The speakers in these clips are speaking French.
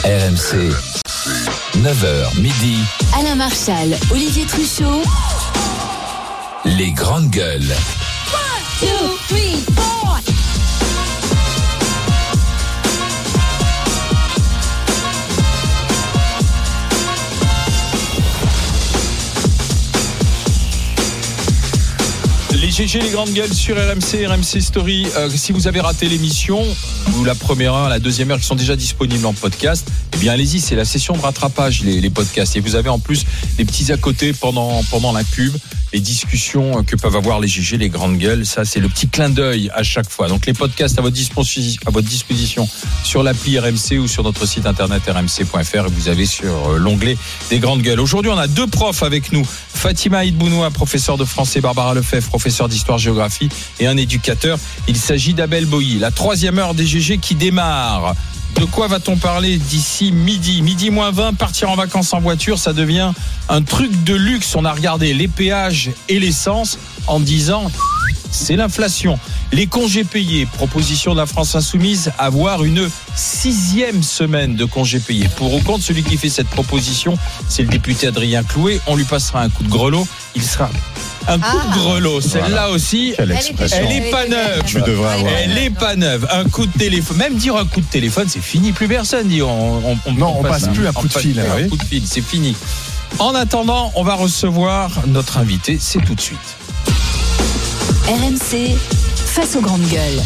RMC, 9h midi. Alain Marchal, Olivier Truchot. Les grandes gueules. 1, 2, 3, 4. Les GG, les grandes gueules sur RMC, RMC Story. Si vous avez raté l'émission, ou la première heure, la deuxième heure, qui sont déjà disponibles en podcast, eh bien allez-y, c'est la session de rattrapage, les podcasts. Et vous avez en plus les petits à côté pendant la pub, les discussions que peuvent avoir les GG, les grandes gueules. Ça, c'est le petit clin d'œil à chaque fois. Donc les podcasts à votre disposition sur l'appli RMC ou sur notre site internet rmc.fr. Et vous avez sur l'onglet des grandes gueules. Aujourd'hui, on a deux profs avec nous. Fatima Aït-Bounoua, professeur de français, Barbara Lefebvre, professeur d'histoire-géographie, et un éducateur. Il s'agit d'Abel Boilly. La troisième heure des GG qui démarre. De quoi va-t-on parler d'ici midi ? Midi moins 20, partir en vacances en voiture, ça devient un truc de luxe. On a regardé les péages et l'essence en disant c'est l'inflation. Les congés payés, proposition de la France Insoumise, avoir une 6e semaine de congés payés. Pour ou contre, celui qui fait cette proposition, c'est le député Adrien Clouet. On lui passera un coup de grelot. Il sera un coup de grelot. Celle-là aussi, elle est pas neuve. Tu devrais avoir. Elle est pas neuve. Un coup de téléphone. Même dire un coup de téléphone, c'est fini. Plus personne dit. On passe plus un coup de fil. Un coup de fil, c'est fini. En attendant, on va recevoir notre invité. C'est tout de suite. RMC, face aux grandes gueules.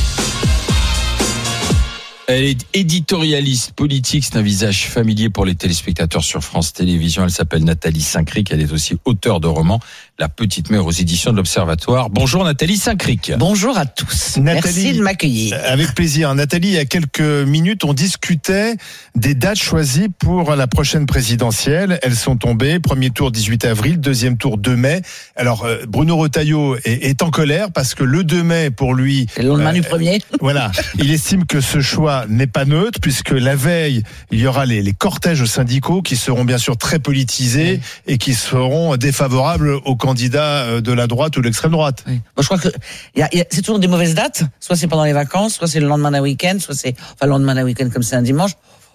Elle est éditorialiste politique, c'est un visage familier pour les téléspectateurs sur France Télévisions. Elle s'appelle Nathalie Saint-Cric, elle est aussi auteure de romans, La Petite Mère aux éditions de l'Observatoire. Bonjour Nathalie Saint-Cric. Bonjour à tous, Nathalie, merci de m'accueillir. Avec plaisir. Nathalie, il y a quelques minutes, on discutait des dates choisies pour la prochaine présidentielle. Elles sont tombées, premier tour 18 avril, deuxième tour 2 mai. Alors Bruno Retailleau est en colère parce que le 2 mai pour lui... C'est le lendemain du premier. Voilà, il estime que ce choix n'est pas neutre puisque la veille, il y aura les cortèges syndicaux qui seront bien sûr très politisés et qui seront défavorables aux candidats de la droite ou de l'extrême droite. Oui. Bon, je crois que c'est toujours des mauvaises dates. Soit c'est pendant les vacances, soit c'est le lendemain d'un week-end, le lendemain d'un week-end comme c'est un dimanche.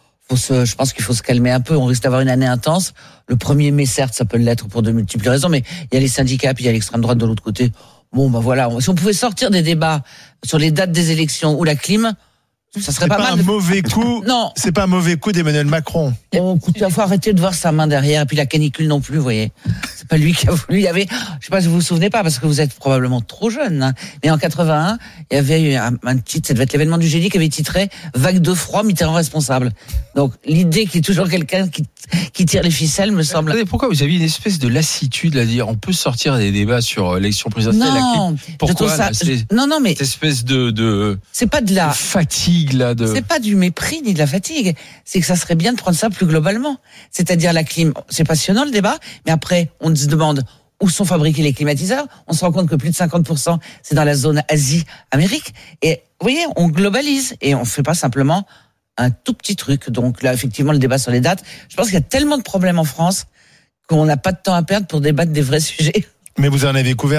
Je pense qu'il faut se calmer un peu. On risque d'avoir une année intense. Le 1er mai, certes, ça peut l'être pour de multiples raisons, mais il y a les syndicats, puis il y a l'extrême droite de l'autre côté. Bon, voilà. Si on pouvait sortir des débats sur les dates des élections ou la clim, ça serait pas mal. Non, c'est pas un mauvais coup d'Emmanuel Macron. Écoute, il faut arrêter de voir sa main derrière, et puis la canicule non plus, vous voyez. C'est pas lui qui a voulu. Il y avait, je sais pas si vous vous souvenez pas, parce que vous êtes probablement trop jeune, hein. Mais en 81, il y avait eu un titre, ça devait être l'événement du jeudi, qui avait titré Vague de froid, Mitterrand responsable. Donc, l'idée qu'il y ait toujours quelqu'un qui tire les ficelles me semble. Attendez, pourquoi vous avez une espèce de lassitude à dire on peut sortir des débats sur l'élection présidentielle? Non, pourquoi ça, non, mais cette espèce de c'est pas de la fatigue là de. C'est pas du mépris ni de la fatigue. C'est que ça serait bien de prendre ça plus globalement. C'est-à-dire la clim, c'est passionnant le débat, mais après on se demande où sont fabriqués les climatiseurs. On se rend compte que plus de 50% c'est dans la zone Asie-Amérique. Et vous voyez, on globalise et on fait pas simplement un tout petit truc. Donc là, effectivement, le débat sur les dates, je pense qu'il y a tellement de problèmes en France qu'on n'a pas de temps à perdre pour débattre des vrais sujets. Mais vous en avez couvert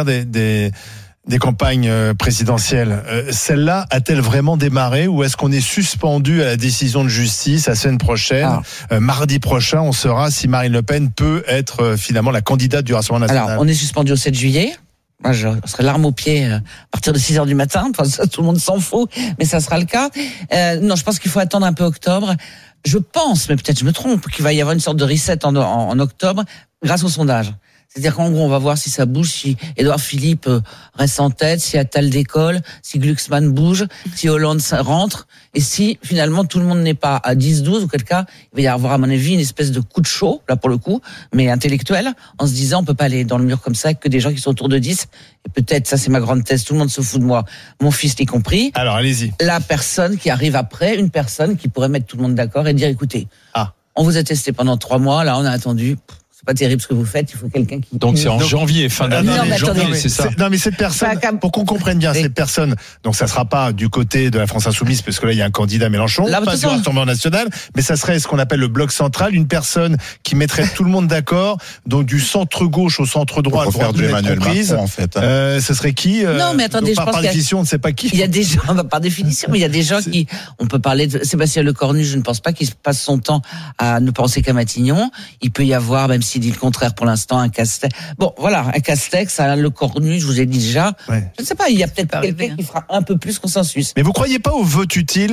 des campagnes présidentielles. Celle-là a-t-elle vraiment démarré ou est-ce qu'on est suspendu à la décision de justice la semaine prochaine? Mardi prochain, on saura si Marine Le Pen peut être finalement la candidate du Rassemblement national. Alors, on est suspendu au 7 juillet. Moi, je serai l'arme au pied à partir de 6h du matin. Enfin, ça, tout le monde s'en fout, mais ça sera le cas. Non, je pense qu'il faut attendre un peu octobre. Je pense, mais peut-être je me trompe, qu'il va y avoir une sorte de reset en octobre grâce au sondage. C'est-à-dire qu'en gros, on va voir si ça bouge, si Édouard Philippe reste en tête, si Attal décolle, si Glucksmann bouge, si Hollande rentre, et si finalement tout le monde n'est pas à 10-12, auquel cas, il va y avoir à mon avis une espèce de coup de chaud, là pour le coup, mais intellectuel, en se disant on peut pas aller dans le mur comme ça, que des gens qui sont autour de 10, et peut-être, ça c'est ma grande thèse, tout le monde se fout de moi, mon fils y compris. Alors allez-y. La personne qui arrive après, une personne qui pourrait mettre tout le monde d'accord et dire écoutez, on vous a testé pendant 3 mois, là on a attendu... pas terrible ce que vous faites, il faut quelqu'un qui... Donc c'est en janvier, fin d'année. Non, mais attendez, c'est ça. Non, mais cette personne, pour qu'on comprenne bien, cette personne, donc ça sera pas du côté de la France Insoumise, parce que là, il y a un candidat Mélenchon, Là, pas du Rassemblement National, mais ça serait ce qu'on appelle le bloc central, une personne qui mettrait tout le monde d'accord, donc du centre-gauche au centre-droit, Pour faire du Emmanuel Macron, en fait. Ce serait qui Non, mais attendez, donc, je pense par définition, on ne sait pas qui. Il y a des gens, par définition, mais il y a des gens qui, on peut parler de Sébastien Lecornu, je ne pense pas qu'il passe son temps à ne penser qu'à Matignon. Il peut y avoir, même s'il dit le contraire pour l'instant, un Castex. Bon, voilà, un Castex, un Lecornu, je vous ai dit déjà. Ouais. Je ne sais pas, il y a peut-être quelqu'un qui fera un peu plus consensus. Mais vous croyez pas au vote utile,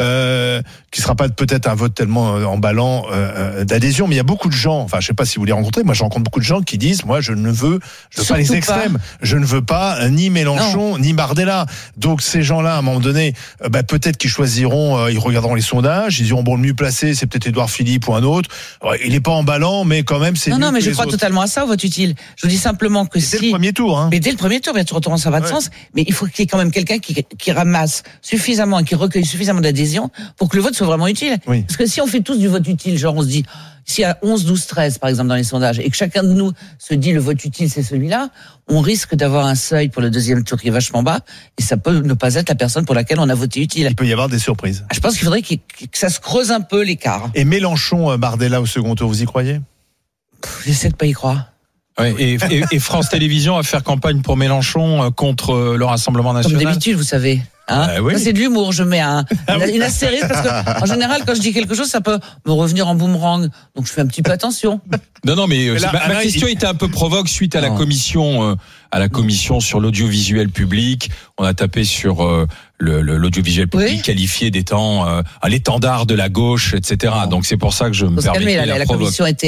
qui sera pas peut-être un vote tellement emballant d'adhésion, mais il y a beaucoup de gens, enfin je sais pas si vous les rencontrez, moi je rencontre beaucoup de gens qui disent, moi je ne veux pas les extrêmes, je ne veux pas ni Mélenchon ni Bardella. Donc ces gens-là, à un moment donné, peut-être qu'ils choisiront, ils regarderont les sondages, ils diront bon, le mieux placé c'est peut-être Édouard Philippe ou un autre. Il est pas emballant, mais quand même c'est mieux. Non, mais que je les crois autres. totalement à ça, au vote utile. Je vous dis simplement que Dès le premier tour, hein. Mais dès le premier tour, bien sûr, ça va de sens. Mais il faut qu'il y ait quand même quelqu'un qui ramasse suffisamment et qui recueille suffisamment d'adhésion pour que le vote soit vraiment utile. Oui. Parce que si on fait tous du vote utile, genre on se dit, s'il y a 11, 12, 13 par exemple dans les sondages, et que chacun de nous se dit le vote utile c'est celui-là, on risque d'avoir un seuil pour le deuxième tour qui est vachement bas, et ça peut ne pas être la personne pour laquelle on a voté utile. Il peut y avoir des surprises. Je pense qu'il faudrait que ça se creuse un peu l'écart. Et Mélenchon, Bardella au second tour, vous y croyez? J'essaie de pas y croire. Ouais, et France Télévisions à faire campagne pour Mélenchon contre le Rassemblement Comme National. d'habitude, vous savez. Hein, oui. ça, c'est de l'humour, je mets une astérisque parce que en général quand je dis quelque chose ça peut me revenir en boomerang, donc je fais un petit peu attention. Non, mais là, ma question était un peu provoque suite à la commission sur l'audiovisuel public. On a tapé sur l'audiovisuel public qualifié d'étant l'étendard de la gauche, etc. Donc c'est pour ça que je me permets de la commission était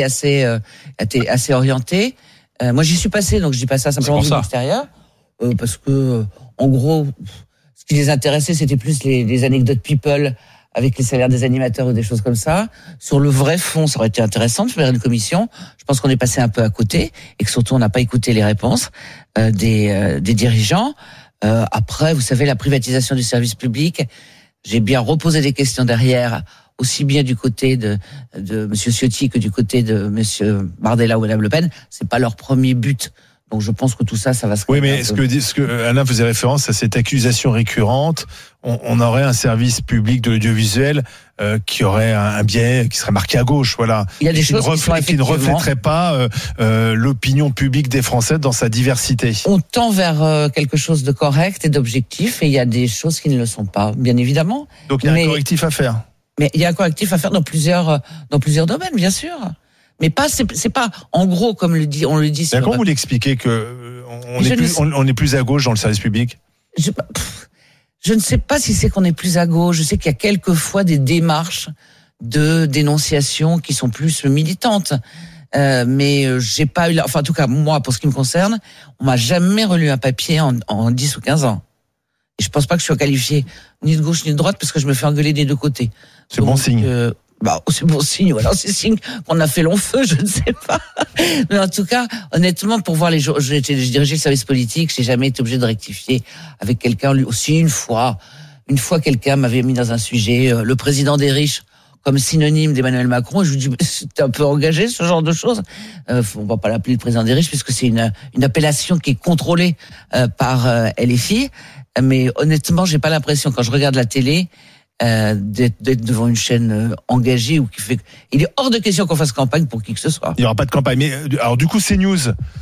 assez orientée. Moi j'y suis passé, donc je dis pas ça simplement vu de l'extérieur, parce que en gros ce qui les intéressait c'était plus les anecdotes people avec les salaires des animateurs ou des choses comme ça. Sur le vrai fond, ça aurait été intéressant de faire une commission. Je pense qu'on est passé un peu à côté et que surtout on n'a pas écouté les réponses des dirigeants. Après, vous savez, la privatisation du service public, j'ai bien reposé des questions derrière, aussi bien du côté de Monsieur Ciotti que du côté de Monsieur Bardella ou Madame Le Pen. C'est pas leur premier but. Donc je pense que tout ça va se... Oui, mais ce que Alain faisait référence à cette accusation récurrente, on aurait un service public de l'audiovisuel qui aurait un biais qui serait marqué à gauche, voilà. Il y a des choses qui ne reflèteraient pas l'opinion publique des Français dans sa diversité. On tend vers quelque chose de correct et d'objectif, et il y a des choses qui ne le sont pas, bien évidemment. Donc il y a un correctif à faire. Mais il y a un correctif à faire dans plusieurs domaines, bien sûr. Mais pas, c'est pas, en gros, comme on le dit. Comment vous l'expliquez que on est plus à gauche dans le service public? Je ne sais pas si c'est qu'on est plus à gauche. Je sais qu'il y a quelquefois des démarches de dénonciation qui sont plus militantes. Mais j'ai pas eu, enfin, en tout cas, moi, pour ce qui me concerne, on m'a jamais relu un papier en 10 ou 15 ans. Et je pense pas que je sois qualifié ni de gauche ni de droite parce que je me fais engueuler des deux côtés. C'est bon signe. C'est bon signe. Alors c'est signe qu'on a fait long feu, je ne sais pas. Mais en tout cas, honnêtement, pour voir j'ai dirigé le service politique, j'ai jamais été obligé de rectifier avec quelqu'un. Lui aussi, une fois, quelqu'un m'avait mis dans un sujet le président des riches comme synonyme d'Emmanuel Macron. Et je lui dis, c'est un peu engagé ce genre de choses. On va pas l'appeler le président des riches puisque c'est une appellation qui est contrôlée par LFI. Mais honnêtement, j'ai pas l'impression quand je regarde la télé. D'être devant une chaîne engagée ou qui fait. Il est hors de question qu'on fasse campagne pour qui que ce soit. Il n'y aura pas de campagne. Mais alors du coup, CNews,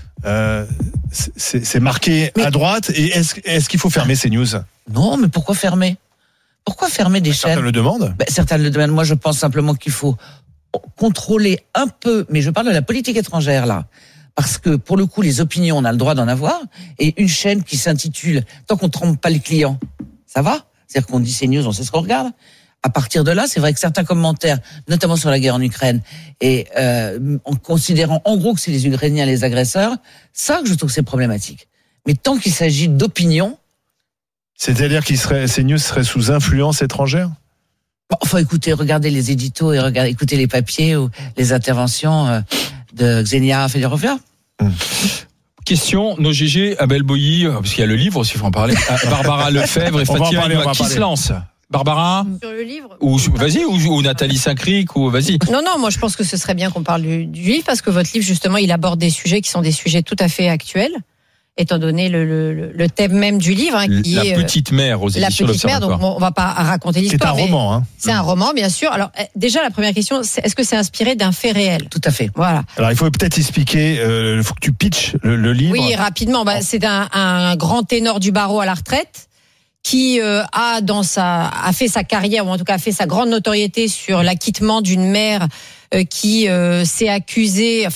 c'est marqué à droite. Et est-ce qu'il faut fermer CNews? Non, mais pourquoi fermer? Pourquoi fermer des chaînes? Certains le demandent. Certains le demandent. Moi, je pense simplement qu'il faut contrôler un peu. Mais je parle de la politique étrangère là, parce que pour le coup, les opinions, on a le droit d'en avoir. Et une chaîne qui s'intitule tant qu'on ne trompe pas les clients, ça va. C'est-à-dire qu'on dit CNews, on sait ce qu'on regarde. À partir de là, c'est vrai que certains commentaires, notamment sur la guerre en Ukraine, et en considérant en gros que c'est les Ukrainiens les agresseurs, ça que je trouve que c'est problématique. Mais tant qu'il s'agit d'opinion... C'est-à-dire CNews serait sous influence étrangère? Enfin, écoutez, regardez les éditos et écoutez les papiers ou les interventions de Xenia Federover. Question, nos GG, Abel Boilly, parce qu'il y a le livre aussi, il faut en parler. Barbara Lefebvre et Fatima, qui se lance? Barbara? Sur le livre. Vas-y, ou Nathalie Saint-Cric, ou vas-y. Non, moi je pense que ce serait bien qu'on parle du livre, parce que votre livre, justement, il aborde des sujets qui sont des sujets tout à fait actuels, étant donné le thème même du livre, qui La est Petite Mère aux éditions La Petite Mère. L'Observatoire. Donc on va pas raconter l'histoire. C'est un roman, hein. C'est un roman, bien sûr. Alors déjà, la première question, c'est est-ce que c'est inspiré d'un fait réel? Tout à fait. Voilà. Alors il faut peut-être expliquer, il faut que tu pitches le livre. Oui, rapidement. C'est un grand ténor du barreau à la retraite qui a fait sa carrière, ou en tout cas a fait sa grande notoriété sur l'acquittement d'une mère qui s'est accusée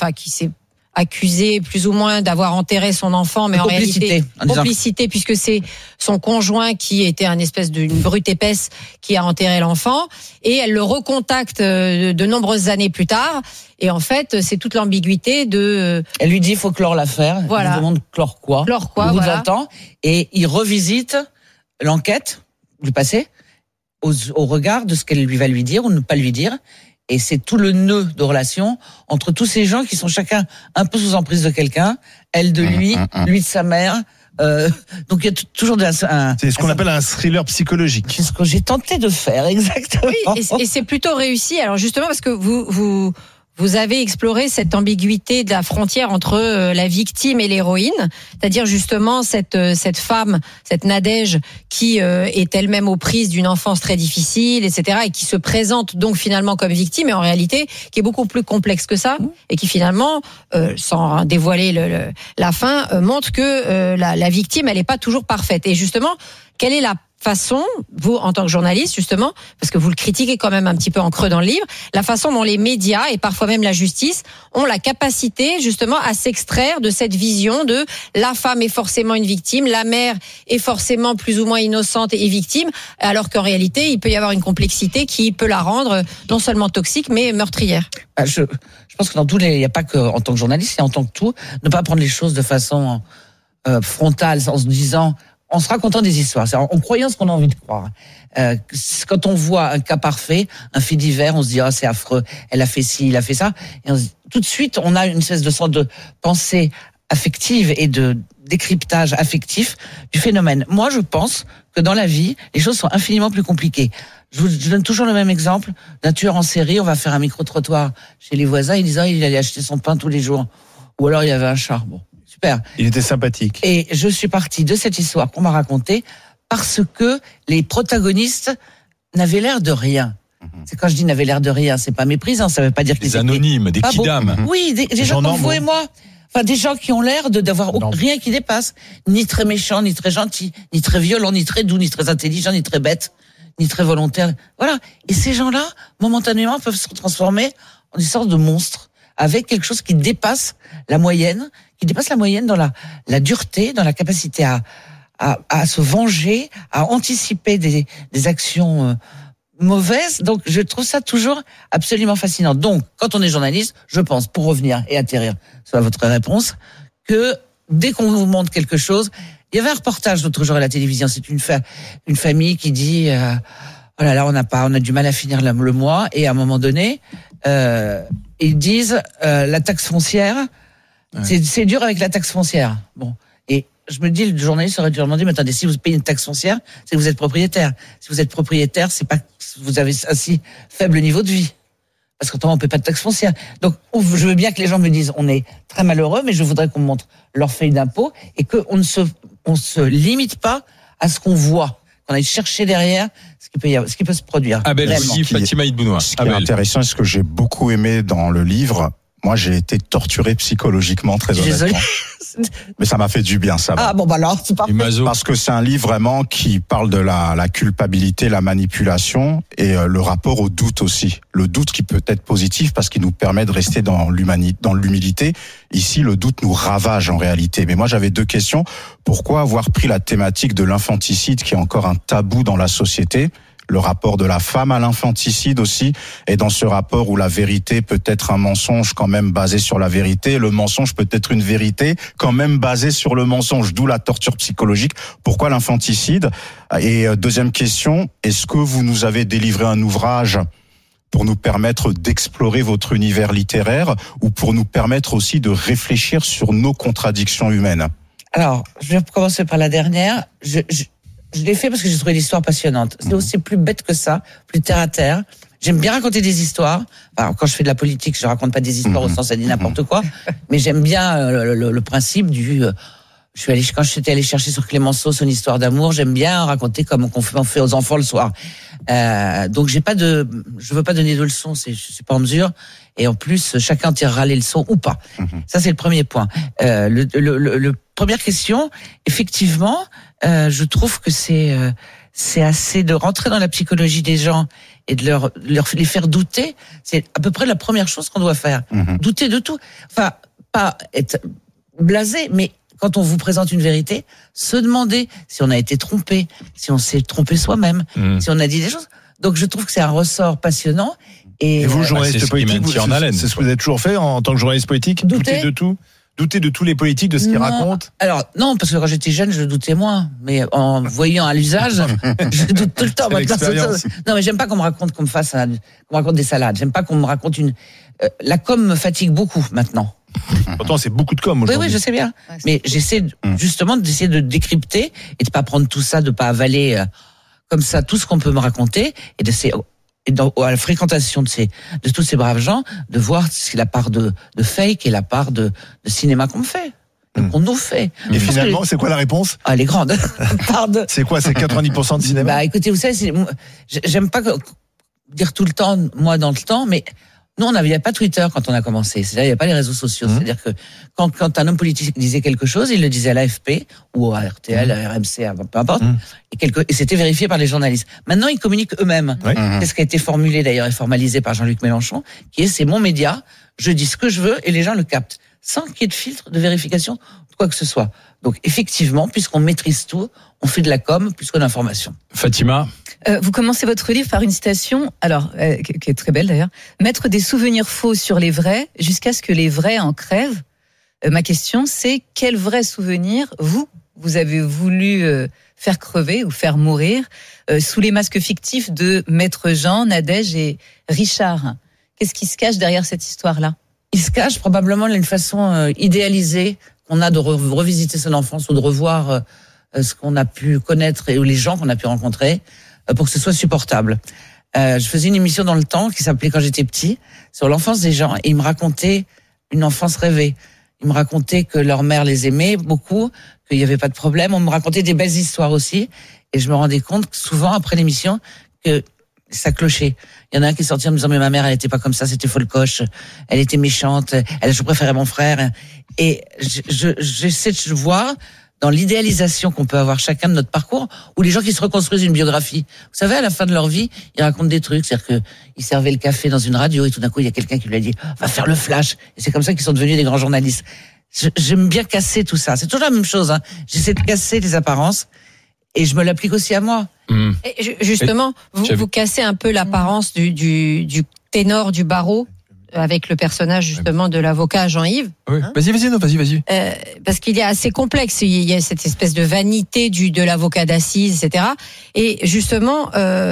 plus ou moins d'avoir enterré son enfant, mais en réalité complicité, puisque c'est son conjoint qui était une espèce d'une brute épaisse qui a enterré l'enfant, et elle le recontacte de nombreuses années plus tard, et en fait c'est toute l'ambiguïté de... Elle lui dit il faut clore l'affaire, voilà. Il lui demande clore quoi, au bout d'un temps, et il revisite l'enquête du passé au regard de ce qu'elle lui va lui dire ou ne pas lui dire. Et c'est tout le nœud de relation entre tous ces gens qui sont chacun un peu sous emprise de quelqu'un, elle de lui, lui de sa mère. Donc il y a toujours c'est ce qu'on appelle un thriller psychologique. C'est ce que j'ai tenté de faire, exactement. Oui, et c'est plutôt réussi. Alors justement parce que vous avez exploré cette ambiguïté de la frontière entre la victime et l'héroïne, c'est-à-dire justement cette femme, cette Nadège, qui est elle-même aux prises d'une enfance très difficile, etc., et qui se présente donc finalement comme victime, mais en réalité qui est beaucoup plus complexe que ça, et qui finalement, sans dévoiler la fin, montre que la victime, elle n'est pas toujours parfaite. Et justement, quelle est la façon, vous, en tant que journaliste, justement, parce que vous le critiquez quand même un petit peu en creux dans le livre, la façon dont les médias et parfois même la justice ont la capacité, justement, à s'extraire de cette vision de la femme est forcément une victime, la mère est forcément plus ou moins innocente et victime, alors qu'en réalité, il peut y avoir une complexité qui peut la rendre non seulement toxique, mais meurtrière. Je pense que dans tous les, il n'y a pas que en tant que journaliste, il y a en tant que tout, ne pas prendre les choses de façon frontale, en se disant, en se racontant des histoires, en croyant ce qu'on a envie de croire. Quand on voit un cas parfait, un fait divers, on se dit c'est affreux, elle a fait ci, il a fait ça, et tout de suite on a une espèce de sorte de pensée affective et de décryptage affectif du phénomène. Moi, je pense que dans la vie, les choses sont infiniment plus compliquées. Je donne toujours le même exemple d'un tueur en série. On va faire un micro-trottoir chez les voisins. Ils disent il allait acheter son pain tous les jours, ou alors il y avait un chat. Bon. Super. Il était sympathique. Et je suis partie de cette histoire qu'on m'a racontée parce que les protagonistes n'avaient l'air de rien. C'est quand je dis n'avaient l'air de rien, c'est pas méprisant, ça veut pas dire qu'ils étaient anonymes, des kidams. Oui, des gens comme vous et moi. Enfin, des gens qui ont l'air d'avoir rien qui dépasse. Ni très méchants, ni très gentils, ni très violents, ni très doux, ni très intelligents, ni très bêtes, ni très volontaires. Voilà. Et ces gens-là, momentanément, peuvent se transformer en une sorte de monstre, avec quelque chose qui dépasse la moyenne, dans la dureté, dans la capacité à se venger, à anticiper des actions mauvaises. Donc, je trouve ça toujours absolument fascinant. Donc, quand on est journaliste, je pense, pour revenir et atterrir sur votre réponse, que dès qu'on vous montre quelque chose, il y avait un reportage l'autre jour à la télévision, c'est une famille qui dit oh là là, on a du mal à finir le mois, et à un moment donné, ils disent la taxe foncière, c'est dur avec la taxe foncière. Bon, et je me dis, le journaliste aurait dû demander, mais attendez, si vous payez une taxe foncière, c'est que vous êtes propriétaire. Si vous êtes propriétaire, c'est pas que vous avez un si faible niveau de vie. Parce qu'autrement, on paie pas de taxe foncière. Donc, je veux bien que les gens me disent, on est très malheureux, mais je voudrais qu'on me montre leur feuille d'impôt et qu'on ne se limite pas à ce qu'on voit. Qu'on aille chercher derrière ce qui peut se produire. Abel aussi, Fatima Idbounoua. Ce qui est intéressant et ce que j'ai beaucoup aimé dans le livre, moi j'ai été torturé psychologiquement, très honnêtement. Mais ça m'a fait du bien, ça va. Ah bon, bah alors, c'est parfait. Parce que c'est un livre vraiment qui parle de la culpabilité, la manipulation et le rapport au doute aussi. Le doute qui peut être positif parce qu'il nous permet de rester dans l'humilité. Ici, le doute nous ravage en réalité. Mais moi, j'avais deux questions. Pourquoi avoir pris la thématique de l'infanticide qui est encore un tabou dans la société ? Le rapport de la femme à l'infanticide aussi, et dans ce rapport où la vérité peut être un mensonge quand même basé sur la vérité, le mensonge peut être une vérité quand même basée sur le mensonge, d'où la torture psychologique. Pourquoi l'infanticide ? Et deuxième question, est-ce que vous nous avez délivré un ouvrage pour nous permettre d'explorer votre univers littéraire ou pour nous permettre aussi de réfléchir sur nos contradictions humaines ? Alors, je vais commencer par la dernière. je l'ai fait parce que j'ai trouvé l'histoire passionnante. C'est aussi plus bête que ça, plus terre à terre. J'aime bien raconter des histoires. Alors, quand je fais de la politique, je raconte pas des histoires au sens ça dit n'importe quoi, mais j'aime bien le principe du. Quand je suis allé chercher sur Clémenceau son histoire d'amour, j'aime bien raconter comme on fait aux enfants le soir. Donc je veux pas donner de leçons, je suis pas en mesure. Et en plus, chacun tirera les leçons ou pas. Ça, c'est le premier point. Première question, effectivement, je trouve que c'est assez de rentrer dans la psychologie des gens et de les faire douter. C'est à peu près la première chose qu'on doit faire. Douter de tout. Enfin, pas être blasé, mais quand on vous présente une vérité, se demander si on a été trompé, si on s'est trompé soi-même, si on a dit des choses. Donc je trouve que c'est un ressort passionnant. Et vous, journaliste c'est politique, c'est ce que vous avez toujours fait en tant que journaliste politique? Douter de tout? Douter de tous les politiques, de ce qu'ils racontent? Alors, non, parce que quand j'étais jeune, je doutais moins. Mais en voyant à l'usage, je doute tout le temps. Non, mais j'aime pas qu'on me raconte qu'on me raconte des salades. J'aime pas qu'on me raconte la com me fatigue beaucoup maintenant. Pourtant, c'est beaucoup de com aujourd'hui. Oui, je sais bien. Mais j'essaie justement d'essayer de décrypter et de pas prendre tout ça, de pas avaler comme ça tout ce qu'on peut me raconter et d'essayer à la fréquentation de tous ces braves gens, de voir la part de fake et la part de cinéma qu'on me fait, qu'on nous fait. Et finalement, c'est quoi la réponse? Elle est grande. C'est quoi? C'est 90% de cinéma? Bah, écoutez, vous savez, j'aime pas dire tout le temps, moi dans le temps, mais nous, on n'avait pas Twitter quand on a commencé. C'est-à-dire, il n'y avait pas les réseaux sociaux. C'est-à-dire que quand un homme politique disait quelque chose, il le disait à l'AFP ou à RTL, à RMC, peu importe. Et c'était vérifié par les journalistes. Maintenant, ils communiquent eux-mêmes. C'est ce qui a été formulé d'ailleurs et formalisé par Jean-Luc Mélenchon, qui est c'est mon média, je dis ce que je veux et les gens le captent. Sans qu'il y ait de filtre, de vérification, de quoi que ce soit. Donc, effectivement, puisqu'on maîtrise tout, on fait de la com plus que d'information. Fatima? Vous commencez votre livre par une citation, qui est très belle d'ailleurs. Mettre des souvenirs faux sur les vrais jusqu'à ce que les vrais en crèvent. Ma question, c'est quel vrai souvenir vous avez voulu faire crever ou faire mourir sous les masques fictifs de Maître Jean, Nadège et Richard? Qu'est-ce qui se cache derrière cette histoire-là? Il se cache probablement d'une façon idéalisée qu'on a de revisiter son enfance ou de revoir ce qu'on a pu connaître ou les gens qu'on a pu rencontrer pour que ce soit supportable. Je faisais une émission dans le temps qui s'appelait Quand j'étais petit sur l'enfance des gens et ils me racontaient une enfance rêvée. Ils me racontaient que leur mère les aimait beaucoup, qu'il n'y avait pas de problème. On me racontait des belles histoires aussi et je me rendais compte que souvent après l'émission que ça clochait. Il y en a un qui est sorti en me disant mais ma mère elle était pas comme ça, c'était folcoche, elle était méchante, je préférais mon frère. Et j'essaie de voir dans l'idéalisation qu'on peut avoir chacun de notre parcours, ou les gens qui se reconstruisent une biographie. Vous savez, à la fin de leur vie, ils racontent des trucs, c'est-à-dire qu'ils servaient le café dans une radio et tout d'un coup, il y a quelqu'un qui lui a dit « va faire le flash ». Et c'est comme ça qu'ils sont devenus des grands journalistes. J'aime bien casser tout ça. C'est toujours la même chose. J'essaie de casser les apparences et je me l'applique aussi à moi. Et justement, vous cassez un peu l'apparence du ténor du barreau avec le personnage justement de l'avocat Jean-Yves. Oui. Vas-y. Parce qu'il est assez complexe. Il y a cette espèce de vanité de l'avocat d'assises, etc. Et justement,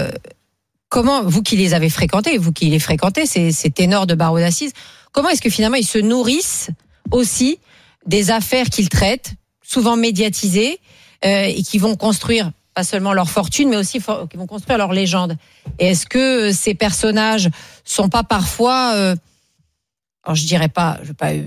comment, vous qui les avez fréquentés, vous qui les fréquentez, ces ténors de barreau d'assises, comment est-ce que finalement ils se nourrissent aussi des affaires qu'ils traitent, souvent médiatisées, et qui vont construire pas seulement leur fortune, mais aussi qui vont construire leur légende. Et est-ce que ces personnages sont pas parfois, alors je dirais pas,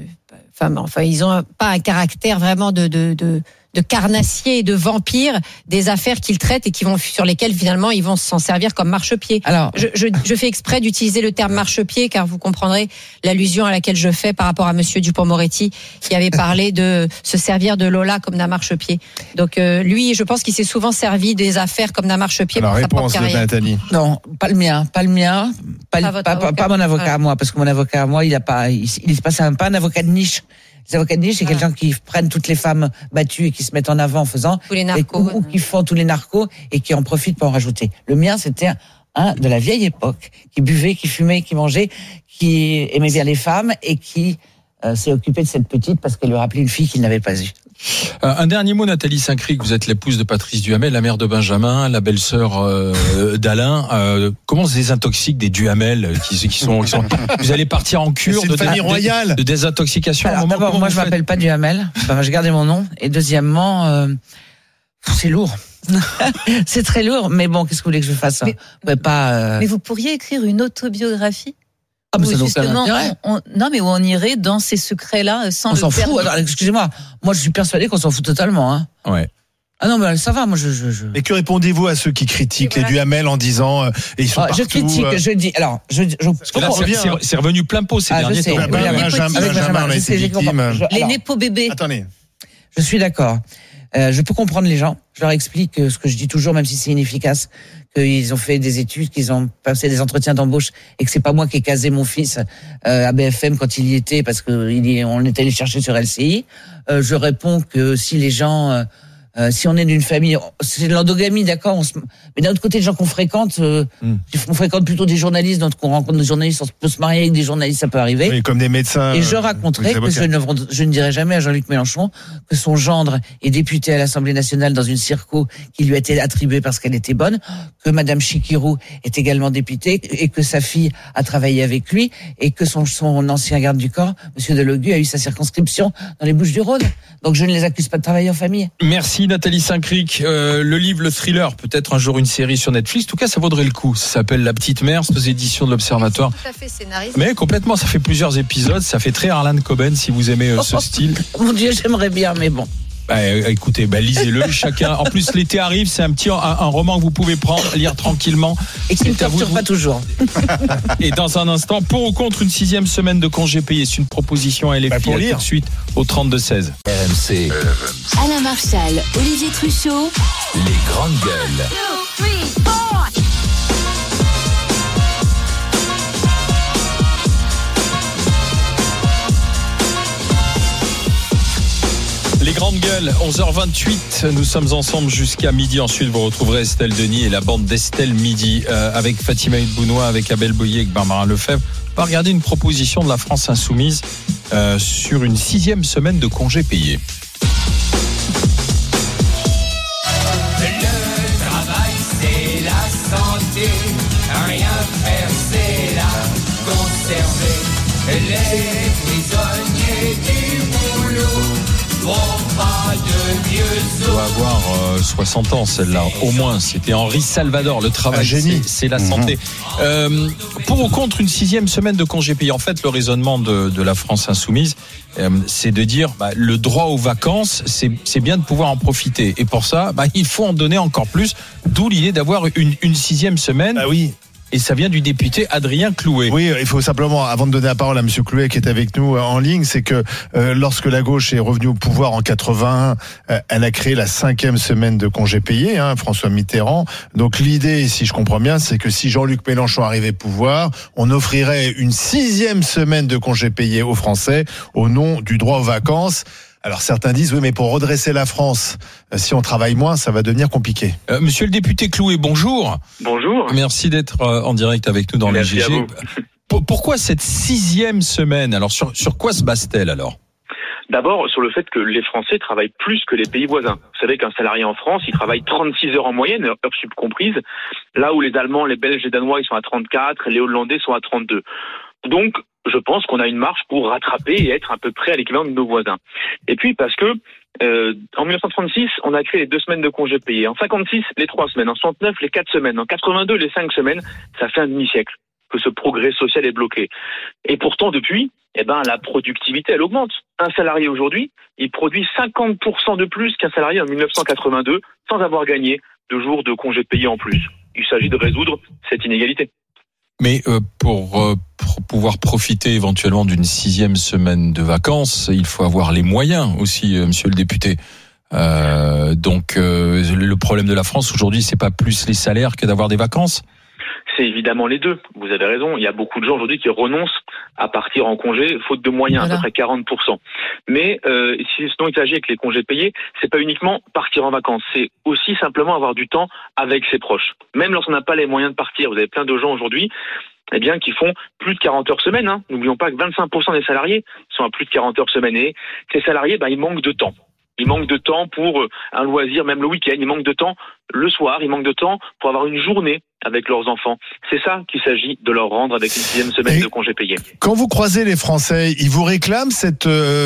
enfin ils ont pas un caractère vraiment de carnassier et de vampire des affaires qu'ils traitent et sur lesquelles finalement ils vont s'en servir comme marchepied. Alors, je fais exprès d'utiliser le terme marchepied car vous comprendrez l'allusion à laquelle je fais par rapport à Monsieur Dupond-Moretti qui avait parlé de se servir de Lola comme d'un marchepied. Donc lui, je pense qu'il s'est souvent servi des affaires comme d'un marchepied pour sa propre carrière. Non, pas le mien, pas mon avocat à moi, parce que mon avocat à moi, il est pas un avocat de niche. Les avocats de niche, c'est quelqu'un qui prennent toutes les femmes battues et qui se mettent en avant en faisant tous les narcos, ou qui font tous les narcos et qui en profitent pour en rajouter. Le mien, c'était un de la vieille époque, qui buvait, qui fumait, qui mangeait, qui aimait bien les femmes et qui s'est occupé de cette petite parce qu'elle lui rappelait une fille qu'il n'avait pas eue. Un dernier mot, Nathalie Saint-Cric, vous êtes l'épouse de Patrice Duhamel, la mère de Benjamin, la belle-sœur d'Alain. Comment se désintoxiquent des Duhamel qui sont vous allez partir en cure de désintoxication? Alors, d'abord, moi je m'appelle pas Duhamel, j'ai gardé mon nom. Et deuxièmement, c'est lourd. C'est très lourd, mais bon, qu'est-ce que vous voulez que je fasse? Mais- pas. Mais vous pourriez écrire une autobiographie. Ah, mais Où ça n'a aucun justement, intérêt. non, mais où on irait dans ces secrets-là sans On le s'en perdre. fout. Alors, excusez-moi. Moi, je suis persuadé qu'on s'en fout totalement. Hein. Ouais. Ah non, mais ça va. Moi, je... Et que répondez-vous à ceux qui critiquent les Duhamel en disant et ils sont partout, je critique. Je dis. Alors, je Là, c'est revenu plein pot ces Ah, je derniers sais. temps. Oui, avec Benjamin, on a je été sais, j'ai compris. victime. Les Alors, népo bébés. Attendez. Je suis d'accord. Je peux comprendre les gens. Je leur explique ce que je dis toujours, même si c'est inefficace, qu'ils ont fait des études, qu'ils ont passé des entretiens d'embauche et que c'est pas moi qui ai casé mon fils à BFM quand il y était parce que on est allé le chercher sur LCI. Je réponds que si les gens, si on est d'une famille, c'est de l'endogamie, d'accord. Mais d'un autre côté, les gens qu'on fréquente, on fréquente plutôt des journalistes, donc on rencontre des journalistes, on peut se marier avec des journalistes, ça peut arriver. Oui, comme des médecins. Et je raconterai que je ne dirai jamais à Jean-Luc Mélenchon que son gendre est député à l'Assemblée nationale dans une circo qui lui a été attribuée parce qu'elle était bonne, que Madame Chikirou est également députée et que sa fille a travaillé avec lui et que son ancien garde du corps, Monsieur Delogu, a eu sa circonscription dans les Bouches-du-Rhône. Donc je ne les accuse pas de travailler en famille. Merci Nathalie Saint-Cric. Le livre, le thriller, peut-être un jour une série sur Netflix. En tout cas, ça vaudrait le coup. Ça s'appelle La Petite Mère, c'est aux éditions de l'Observatoire. Tout à fait scénariste. Mais complètement, ça fait plusieurs épisodes. Ça fait très Harlan Coben si vous aimez ce style. Mon Dieu, j'aimerais bien, mais bon. Écoutez, lisez-le. Chacun. En plus, l'été arrive. C'est un roman que vous pouvez lire tranquillement. Et qui ne C'est à vous torture pas toujours. Et dans un instant, pour ou contre une 6e semaine de congé payé, c'est une proposition à LFI. Pour lire. Tout de suite au 32-16. RMC, Alain Marchal, Olivier Truchot. les grandes gueules. Les grandes gueules, 11h28, nous sommes ensemble jusqu'à midi. Ensuite, vous retrouverez Estelle Denis et la bande d'Estelle Midi avec Fatima Bounois, avec Abel Boyer, avec Barbara Lefebvre. On va regarder une proposition de la France Insoumise sur une 6e semaine de congé payé. Le travail, c'est la santé. Rien faire, c'est la conserver. Les prisonniers du boulot vont pas de mieux Elle doit avoir 60 ans, celle-là. Au moins, c'était Henri Salvador. Le travail, Un génie. c'est la santé. Pour ou contre une 6e semaine de congé payé. En fait, le raisonnement de la France Insoumise, c'est de dire le droit aux vacances, c'est bien de pouvoir en profiter. Et pour ça, il faut en donner encore plus. D'où l'idée d'avoir une 6e semaine. Ah oui. Et ça vient du député Adrien Clouet. Oui, il faut simplement, avant de donner la parole à M. Clouet qui est avec nous en ligne, c'est que lorsque la gauche est revenue au pouvoir en 81, elle a créé la 5e semaine de congé payé, François Mitterrand. Donc l'idée, si je comprends bien, c'est que si Jean-Luc Mélenchon arrivait au pouvoir, on offrirait une 6e semaine de congé payé aux Français au nom du droit aux vacances. Alors certains disent, oui, mais pour redresser la France, si on travaille moins, ça va devenir compliqué. Monsieur le député Clouet, bonjour. Bonjour. Merci d'être en direct avec nous dans le Merci à GG. vous. Pourquoi cette 6e semaine? Alors sur quoi se base-t-elle alors? D'abord, sur le fait que les Français travaillent plus que les pays voisins. Vous savez qu'un salarié en France, il travaille 36 heures en moyenne, heures sup comprises, là où les Allemands, les Belges et Danois, ils sont à 34, les Hollandais sont à 32. Donc, je pense qu'on a une marge pour rattraper et être à peu près à l'équivalent de nos voisins. Et puis, parce que en 1936, on a créé les 2 semaines de congés payés. En 56, les 3 semaines. En 69, les 4 semaines. En 82, les 5 semaines. Ça fait un demi-siècle que ce progrès social est bloqué. Et pourtant, depuis, la productivité, elle augmente. Un salarié aujourd'hui, il produit 50% de plus qu'un salarié en 1982 sans avoir gagné 2 jours de congés payés en plus. Il s'agit de résoudre cette inégalité. Mais pour pouvoir profiter éventuellement d'une 6e semaine de vacances, il faut avoir les moyens aussi, monsieur le député. Donc le problème de la France aujourd'hui, c'est pas plus les salaires que d'avoir des vacances? C'est évidemment les deux. Vous avez raison. Il y a beaucoup de gens aujourd'hui qui renoncent à partir en congé faute de moyens, à peu près 40%. Mais si ce dont il s'agit avec les congés payés, c'est pas uniquement partir en vacances, c'est aussi simplement avoir du temps avec ses proches. Même lorsqu'on n'a pas les moyens de partir, vous avez plein de gens aujourd'hui qui font plus de 40 heures semaine. N'oublions pas que 25% des salariés sont à plus de 40 heures semaine. Et ces salariés, ils manquent de temps. Ils manquent de temps pour un loisir, même le week-end. Ils manquent de temps le soir, ils manquent de temps pour avoir une journée avec leurs enfants. C'est ça qu'il s'agit de leur rendre avec une 6e semaine de congé payé. Quand vous croisez les Français, ils vous réclament cette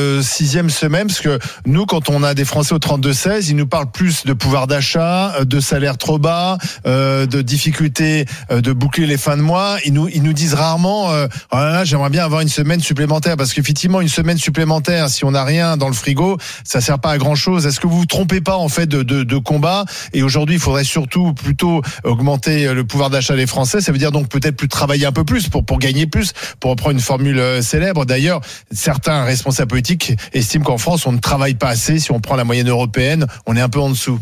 6e semaine, parce que nous, quand on a des Français au 32-16, ils nous parlent plus de pouvoir d'achat, de salaire trop bas, de difficultés de boucler les fins de mois. Ils nous disent rarement oh là là, j'aimerais bien avoir une semaine supplémentaire, parce qu'effectivement, une semaine supplémentaire, si on n'a rien dans le frigo, ça sert pas à grand chose. Est-ce que vous vous trompez pas en fait de combat? Et aujourd'hui, il faudrait surtout plutôt augmenter le pouvoir d'achat des Français. Ça veut dire donc peut-être plus travailler un peu plus pour gagner plus, pour reprendre une formule célèbre. D'ailleurs, certains responsables politiques estiment qu'en France, on ne travaille pas assez. Si on prend la moyenne européenne, on est un peu en dessous.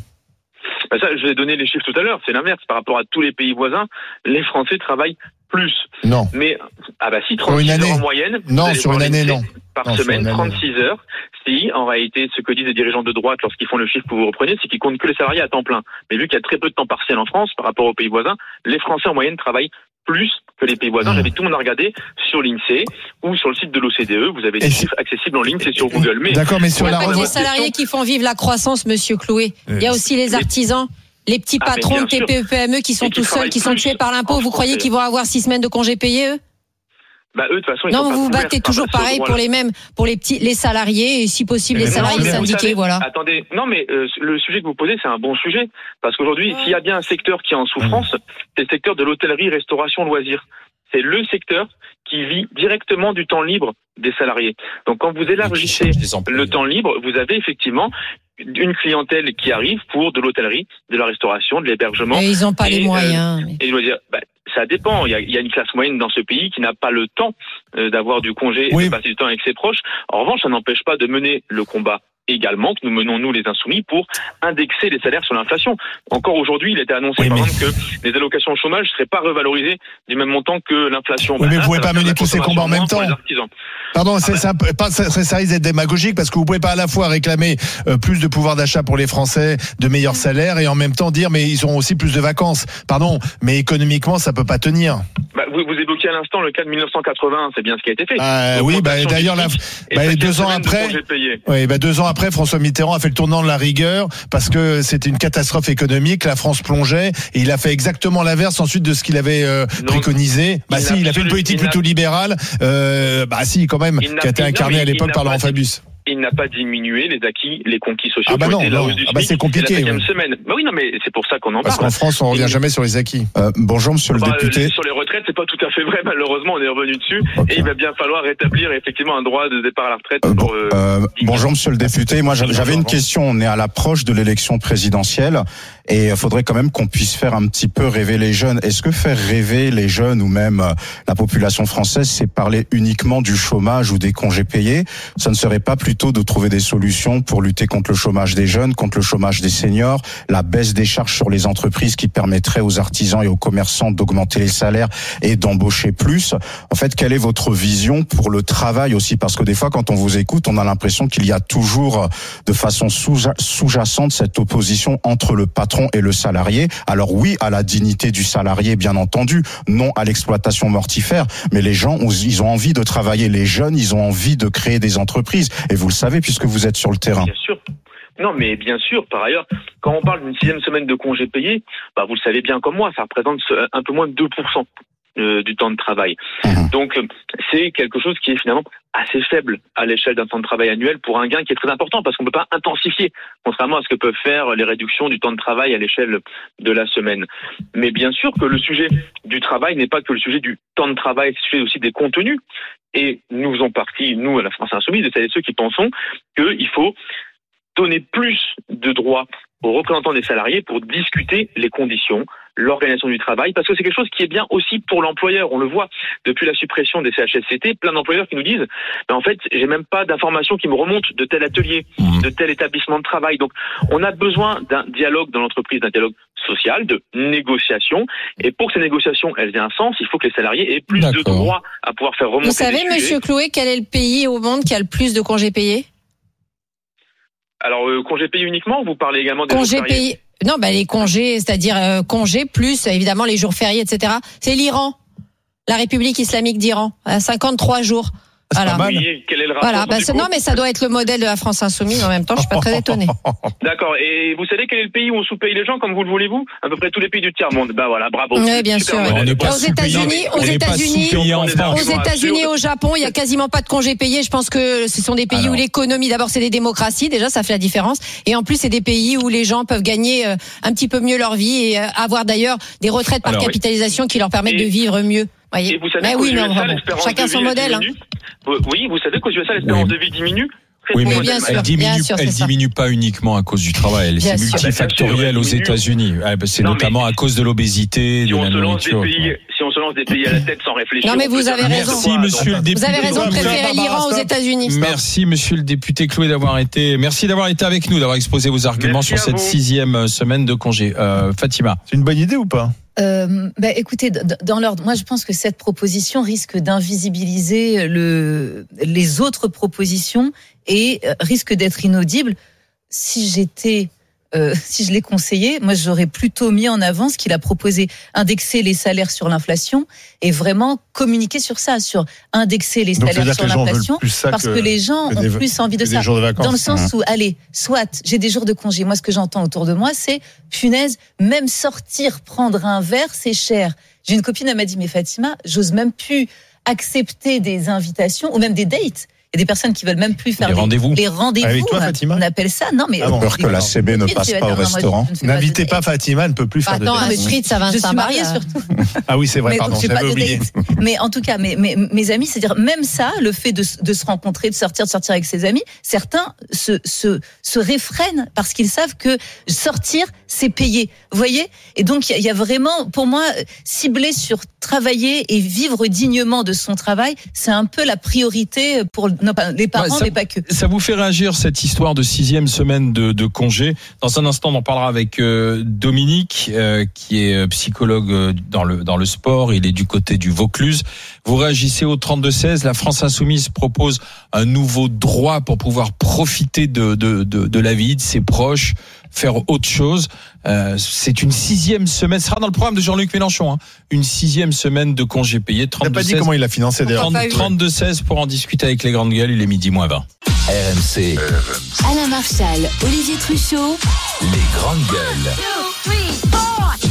Ça, je vais donner les chiffres tout à l'heure. C'est l'inverse. Par rapport à tous les pays voisins, les Français travaillent plus. Non. Mais, si, 36 heures en moyenne. Non, sur une année, non. Par semaine, 36 heures. Si, en réalité, ce que disent les dirigeants de droite lorsqu'ils font le chiffre que vous reprenez, c'est qu'ils comptent que les salariés à temps plein. Mais vu qu'il y a très peu de temps partiel en France par rapport aux pays voisins, les Français en moyenne travaillent plus que les pays voisins. J'invite tout le monde à regarder sur l'INSEE ou sur le site de l'OCDE. Vous avez des chiffres accessibles en ligne, c'est sur Google. Mais d'accord, mais sur les salariés qui font vivre la croissance, Monsieur Clouet. Il y a aussi les artisans. Les petits patrons de TPE, PME qui sont tout seuls, qui sont tués par l'impôt. Vous croyez qu'ils vont avoir 6 semaines de congés payés, eux? Eux, de toute façon, ils non, sont vous vous battez toujours pareil pour les mêmes, pour les salariés et si possible les salariés syndiqués, voilà. Attendez, non, mais le sujet que vous posez, c'est un bon sujet, parce qu'aujourd'hui, s'il y a bien un secteur qui est en souffrance, c'est le secteur de l'hôtellerie, restauration, loisirs. C'est le secteur qui vit directement du temps libre des salariés. Donc, quand vous élargissez le temps libre, vous avez effectivement une clientèle qui arrive pour de l'hôtellerie, de la restauration, de l'hébergement. Et ils n'ont pas les moyens. Et je dois dire, ça dépend. Il y a une classe moyenne dans ce pays qui n'a pas le temps d'avoir du congé et de passer du temps avec ses proches. En revanche, ça n'empêche pas de mener le combat également que nous menons, nous, les Insoumis, pour indexer les salaires sur l'inflation. Encore aujourd'hui, il a été annoncé, par exemple, que les allocations au chômage ne seraient pas revalorisées du même montant que l'inflation. Oui, mais vous ne pouvez pas mener tous ces combats en même temps. Pardon, ça risque d'être démagogique, parce que vous ne pouvez pas à la fois réclamer plus de pouvoir d'achat pour les Français, de meilleurs salaires, et en même temps dire mais ils auront aussi plus de vacances. Pardon, mais économiquement, ça ne peut pas tenir. Vous évoquiez à l'instant le cas de 1980, c'est bien ce qui a été fait. D'ailleurs, 2 ans après, 2 ans après, François Mitterrand a fait le tournant de la rigueur parce que c'était une catastrophe économique, la France plongeait, et il a fait exactement l'inverse ensuite de ce qu'il avait préconisé. Il a fait une politique plutôt libérale, quand même, qui a été incarnée à l'époque par Laurent Fabius. Il n'a pas diminué les acquis, les conquis sociaux. C'est compliqué. La 7e semaine. Oui, non, mais c'est pour ça qu'on en parle. Parce qu'en France, on revient jamais sur les acquis. Bonjour, monsieur le député. Sur les retraites, c'est pas tout à fait vrai. Malheureusement, on est revenu dessus. Okay. Et il va bien falloir rétablir effectivement un droit de départ à la retraite. Bonjour, monsieur le député. Moi, j'avais une question. On est à l'approche de l'élection présidentielle. Et il faudrait quand même qu'on puisse faire un petit peu rêver les jeunes. Est-ce que faire rêver les jeunes ou même la population française, c'est parler uniquement du chômage ou des congés payés? Ça ne serait pas plutôt de trouver des solutions pour lutter contre le chômage des jeunes, contre le chômage des seniors, la baisse des charges sur les entreprises qui permettrait aux artisans et aux commerçants d'augmenter les salaires et d'embaucher plus? En fait, quelle est votre vision pour le travail aussi? Parce que des fois, quand on vous écoute, on a l'impression qu'il y a toujours de façon sous-jacente cette opposition entre le patron et le salarié. Alors oui, à la dignité du salarié, bien entendu, non à l'exploitation mortifère, mais les gens, ils ont envie de travailler. Les jeunes, ils ont envie de créer des entreprises. Et vous le savez, puisque vous êtes sur le terrain. Bien sûr. Non, mais bien sûr. Par ailleurs, quand on parle d'une 6e semaine de congés payés, vous le savez bien comme moi, ça représente un peu moins de 2% du temps de travail. Donc, c'est quelque chose qui est finalement assez faible à l'échelle d'un temps de travail annuel pour un gain qui est très important, parce qu'on ne peut pas intensifier, contrairement à ce que peuvent faire les réductions du temps de travail à l'échelle de la semaine. Mais bien sûr que le sujet du travail n'est pas que le sujet du temps de travail, c'est le sujet aussi des contenus. Et nous faisons partie, nous, à la France Insoumise, de celles et ceux qui pensons qu'il faut donner plus de droits aux représentants des salariés pour discuter les conditions, l'organisation du travail, parce que c'est quelque chose qui est bien aussi pour l'employeur. On le voit depuis la suppression des CHSCT, plein d'employeurs qui nous disent en fait, j'ai même pas d'informations qui me remontent de tel atelier, de tel établissement de travail. Donc, on a besoin d'un dialogue dans l'entreprise, d'un dialogue social, de négociation. Et pour que ces négociations, elles aient un sens, il faut que les salariés aient plus de droits à pouvoir faire remonter. Vous savez, monsieur Clouet, quel est le pays au monde qui a le plus de congés payés? Alors, congés payés uniquement, vous parlez également des congés payés? Non, les congés, c'est-à-dire congés plus évidemment les jours fériés, etc. C'est l'Iran, la République islamique d'Iran, à 53 jours. Voilà. Oui, quel est le rapport Voilà, du coup non, mais ça doit être le modèle de la France Insoumise. En même temps, je suis pas très étonnée. D'accord. Et vous savez quel est le pays où on sous-paye les gens comme vous le voulez-vous? À peu près tous les pays du tiers-monde. Bah voilà, bravo. Oui, bien Super sûr. modèle. On n'est pas Aux États-Unis, aux États-Unis et au Japon, il y a quasiment pas de congés payés. Je pense que ce sont des pays où l'économie, d'abord, c'est des démocraties. Déjà, ça fait la différence. Et en plus, c'est des pays où les gens peuvent gagner un petit peu mieux leur vie et avoir d'ailleurs des retraites par capitalisation qui leur permettent de vivre mieux. Voyez. Et vous savez qu'aux USA, l'espérance chacun de vie son modèle. diminue. Oui, vous savez qu'aux USA, l'espérance de vie diminue. Oui, mais bien sûr, elle diminue pas uniquement à cause du travail. Bien C'est sûr. multifactoriel aux États-Unis. C'est notamment à cause de l'obésité, de la nourriture. Si on se lance des pays à la tête sans réfléchir. Non, mais vous avez raison. Merci, monsieur le député. Vous avez raison de préférer l'Iran aux États-Unis. Merci, monsieur le député Chloé, merci d'avoir été avec nous, d'avoir exposé vos arguments sur cette 6e semaine de congé. Fatima. C'est une bonne idée ou pas? Écoutez, dans l'ordre, moi je pense que cette proposition risque d'invisibiliser les autres propositions et risque d'être inaudible. Si je l'ai conseillé, moi j'aurais plutôt mis en avant ce qu'il a proposé, indexer les salaires sur l'inflation et vraiment communiquer sur ça, sur indexer les salaires sur l'inflation, parce que les gens ont plus envie de ça. Dans le sens où, allez, soit j'ai des jours de congé, moi ce que j'entends autour de moi c'est, punaise, même sortir prendre un verre c'est cher. J'ai une copine, elle m'a dit, mais Fatima, j'ose même plus accepter des invitations ou même des dates. Il y a des personnes qui veulent même plus faire les rendez-vous. Les rendez-vous. Avec toi, Fatima? On appelle ça. Non, mais. Peur que la CB ne passe pas au restaurant. N'invitez pas Fatima, elle ne peut plus faire de dates. Attends, Street, ça va. Je suis mariée surtout. Ah oui, c'est vrai, pardon, j'avais oublié. Mais en tout cas, mes amis, c'est-à-dire, même ça, le fait de se rencontrer, de sortir avec ses amis, certains se réfrènent parce qu'ils savent que sortir, c'est payé. Vous voyez? Et donc, il y a vraiment, pour moi, cibler sur travailler et vivre dignement de son travail, c'est un peu la priorité pour les parents, mais pas que. Ça vous fait réagir cette histoire de 6e semaine de congé? Dans un instant, on en parlera avec Dominique, qui est psychologue dans le sport. Il est du côté du Vaucluse. Vous réagissez au 32-16. La France Insoumise propose un nouveau droit pour pouvoir profiter de la vie, de ses proches, faire autre chose. C'est une 6e semaine. Ce sera dans le programme de Jean-Luc Mélenchon. Une 6e semaine de congés payés. Il n'a pas dit comment il a financé d'ailleurs. 32-16 pour en discuter avec les grandes gueules. Il est 12:20. RMC. Alain Marchal, Olivier Truchot. Les grandes gueules. 2, 3, 4.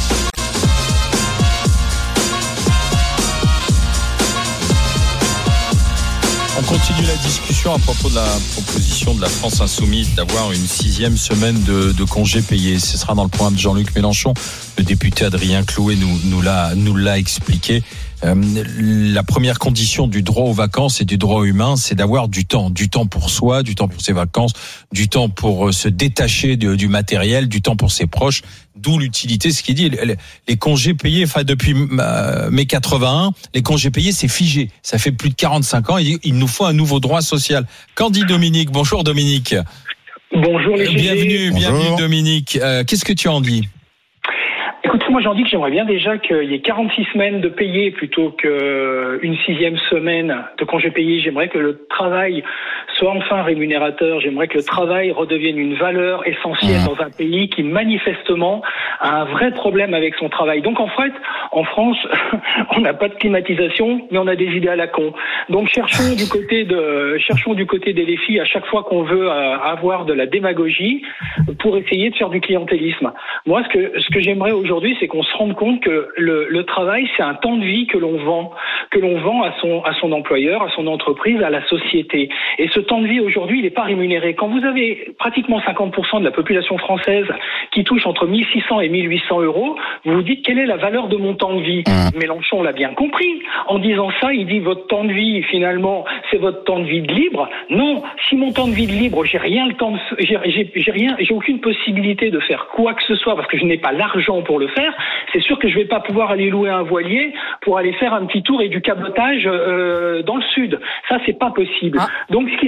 On continue la discussion à propos de la proposition de la France Insoumise d'avoir une 6e semaine de congés payés. Ce sera dans le programme de Jean-Luc Mélenchon. Le député Adrien Chloé nous l'a expliqué. La première condition du droit aux vacances et du droit humain, c'est d'avoir du temps pour soi, du temps pour ses vacances, du temps pour se détacher du matériel, du temps pour ses proches. D'où l'utilité, ce qu'il dit, les congés payés, enfin depuis mai 81, les congés payés c'est figé. Ça fait plus de 45 ans. Il nous faut un nouveau droit social. Qu'en dit Dominique? Bonjour Dominique. Bonjour les Bienvenue Dominique. Qu'est-ce que tu en dis? Écoutez, moi j'en dis que j'aimerais bien déjà qu'il y ait 46 semaines de payés plutôt qu'une 6e semaine de congés payés. J'aimerais que le travail soit enfin rémunérateur. J'aimerais que le travail redevienne une valeur essentielle dans un pays qui manifestement a un vrai problème avec son travail. Donc en fait, en France, on n'a pas de climatisation, mais on a des idées à la con. Donc cherchons du côté des LFI à chaque fois qu'on veut avoir de la démagogie pour essayer de faire du clientélisme. Moi, ce que j'aimerais aujourd'hui, c'est qu'on se rende compte que le travail, c'est un temps de vie que l'on vend à son employeur, à son entreprise, à la société. Et ce temps de vie aujourd'hui, il n'est pas rémunéré. Quand vous avez pratiquement 50% de la population française qui touche entre 1600 et 1800 euros, vous vous dites quelle est la valeur de mon temps de vie. Mélenchon l'a bien compris. En disant ça, il dit votre temps de vie, finalement, c'est votre temps de vie de libre. Non, si mon temps de vie de libre, j'ai aucune possibilité de faire quoi que ce soit parce que je n'ai pas l'argent pour le faire, c'est sûr que je vais pas pouvoir aller louer un voilier pour aller faire un petit tour et du cabotage dans le sud. Ça, c'est pas possible. Donc, ce qui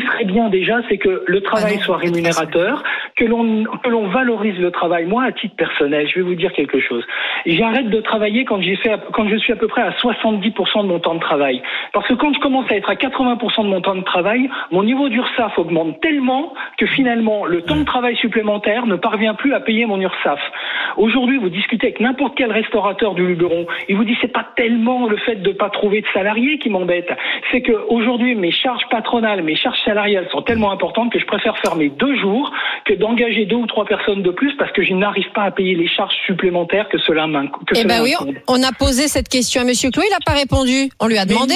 serait bien déjà, c'est que le travail soit rémunérateur, que l'on valorise le travail. Moi, à titre personnel, je vais vous dire quelque chose. J'arrête de travailler quand je suis à peu près à 70% de mon temps de travail. Parce que quand je commence à être à 80% de mon temps de travail, mon niveau d'URSSAF augmente tellement que finalement, le temps de travail supplémentaire ne parvient plus à payer mon URSSAF. Aujourd'hui, vous discutez avec n'importe quel restaurateur du Luberon, il vous dit c'est pas tellement le fait de pas trouver de salariés qui m'embête, c'est que aujourd'hui mes charges patronales, mes charges salariales sont tellement importantes que je préfère fermer 2 jours que d'engager 2 ou 3 personnes de plus parce que je n'arrive pas à payer les charges supplémentaires que cela m'incombe. Eh ben oui, on a posé cette question à Monsieur Clou, il n'a pas répondu. On lui a demandé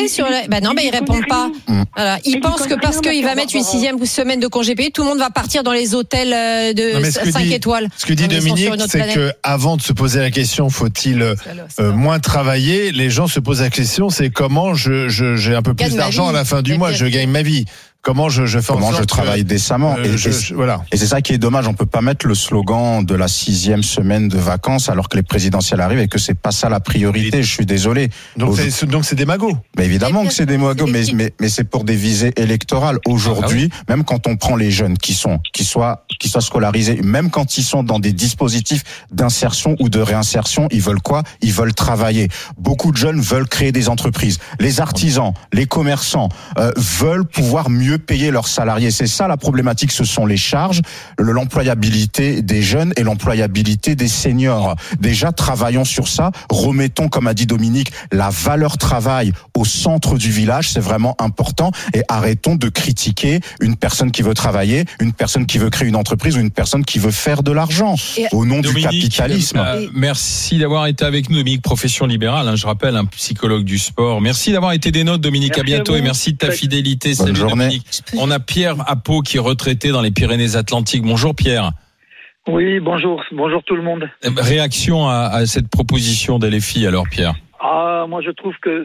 il répond pas. Voilà. Il pense que parce qu'il va mettre une 6e semaine de congé payé, tout le monde va partir dans les hôtels de 5 étoiles. Ce que dit Dominique, c'est que avant de se poser la question, faut-il moins travailler, les gens se posent la question, c'est comment j'ai un peu plus d'argent à la fin du mois, je gagne ma vie. Comment je fais en sorte je travaille décemment. Voilà. Et c'est ça qui est dommage. On peut pas mettre le slogan de la 6e semaine de vacances alors que les présidentielles arrivent et que c'est pas ça la priorité. Je suis désolé. Donc c'est démago. Mais évidemment que c'est démago, mais c'est pour des visées électorales. Aujourd'hui, même quand on prend les jeunes qui soient scolarisés, même quand ils sont dans des dispositifs d'insertion ou de réinsertion, ils veulent quoi? Ils veulent travailler. Beaucoup de jeunes veulent créer des entreprises. Les artisans, les commerçants veulent pouvoir mieux payer leurs salariés. C'est ça la problématique, ce sont les charges, l'employabilité des jeunes et l'employabilité des seniors. Déjà, travaillons sur ça, remettons, comme a dit Dominique, la valeur travail au centre du village, c'est vraiment important, et arrêtons de critiquer une personne qui veut travailler, une personne qui veut créer une entreprise ou une personne qui veut faire de l'argent au nom du capitalisme. Merci d'avoir été avec nous, Dominique, profession libérale, je rappelle, un psychologue du sport. Merci d'avoir été des nôtres, Dominique, à bientôt, et merci de ta fidélité. Bonne journée. Dominique. On a Pierre à Pau qui est retraité dans les Pyrénées-Atlantiques. Bonjour Pierre. Oui, bonjour tout le monde. Réaction à cette proposition d'LFI alors Pierre? Moi je trouve que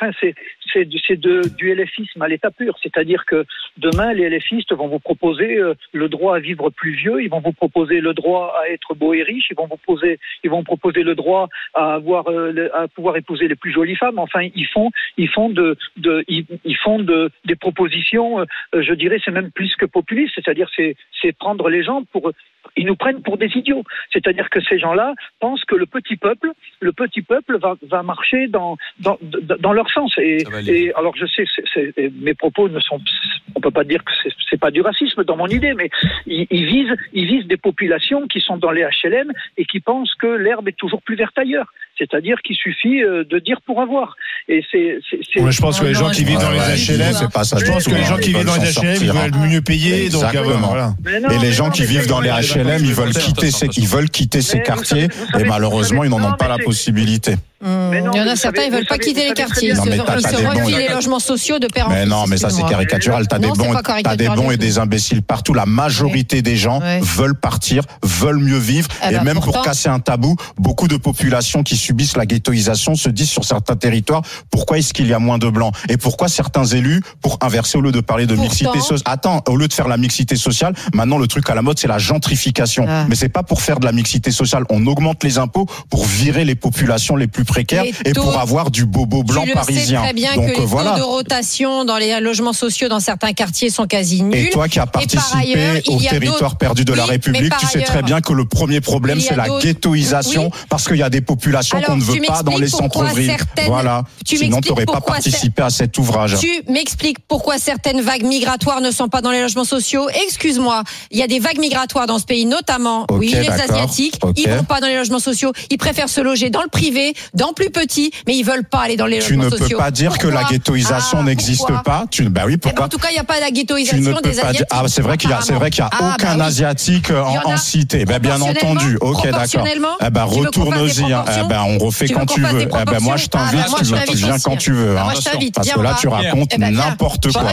c'est du LFisme à l'état pur. C'est-à-dire que demain, les LFistes vont vous proposer le droit à vivre plus vieux, ils vont vous proposer le droit à être beau et riche, ils vont proposer le droit à pouvoir épouser les plus jolies femmes. Enfin, ils font des propositions, je dirais, c'est même plus que populiste. C'est-à-dire, c'est prendre les gens ils nous prennent pour des idiots. C'est-à-dire que ces gens-là pensent que le petit peuple va marcher dans leur sens. Et alors je sais, mes propos on peut pas dire que c'est pas du racisme dans mon idée, mais ils visent des populations qui sont dans les HLM et qui pensent que l'herbe est toujours plus verte ailleurs. C'est-à-dire qu'il suffit de dire pour avoir. Et je pense que les gens qui vivent dans les HLM, c'est pas ça. Je pense que les gens qui vivent dans les HLM, ils veulent mieux payer. Exactement. Et les gens qui vivent dans les HLM, ils veulent quitter ces quartiers, et malheureusement, ils n'en ont pas la possibilité. Il y en a certains, ils veulent pas quitter les quartiers. Ils se refilent les logements sociaux de père en fils. Mais non, mais ça c'est caricatural. T'as des bons et des imbéciles partout. La majorité des gens veulent partir, veulent mieux vivre. Et même pour casser un tabou, beaucoup de populations qui subissent la ghettoisation se disent sur certains territoires, pourquoi est-ce qu'il y a moins de blancs? Et pourquoi certains élus, pour inverser, au lieu de parler de mixité sociale, au lieu de faire la mixité sociale, maintenant le truc à la mode c'est la gentrification. Mais c'est pas pour faire de la mixité sociale. On augmente les impôts pour virer les populations les plus précaires et pour avoir du bobo blanc parisien. Tu sais très bien que les taux de rotation dans les logements sociaux dans certains quartiers sont quasi nuls. Et toi qui as participé au territoire perdu de la République, tu sais très bien que le premier problème c'est la ghettoisation parce qu'il y a des populations qu'on ne veut pas dans les centres-villes. Voilà. Sinon tu n'aurais pas participé à cet ouvrage. Tu m'expliques pourquoi certaines vagues migratoires ne sont pas dans les logements sociaux. Excuse-moi, il y a des vagues migratoires dans ce pays, notamment les Asiatiques. Ils vont pas dans les logements sociaux. Ils préfèrent se loger dans le privé, dans plus petit, mais ils veulent pas aller dans les logements sociaux. Tu ne peux pas dire que la ghettoisation n'existe pas. Bah oui, pourquoi? En tout cas, il n'y a pas la ghettoisation des Asiatiques. C'est vrai qu'il y a aucun Asiatique en cité. Bien entendu. Ok, d'accord. Retourne-y. On refait quand tu veux. Moi, je t'invite. Tu viens quand tu veux. Parce que là, tu racontes n'importe quoi.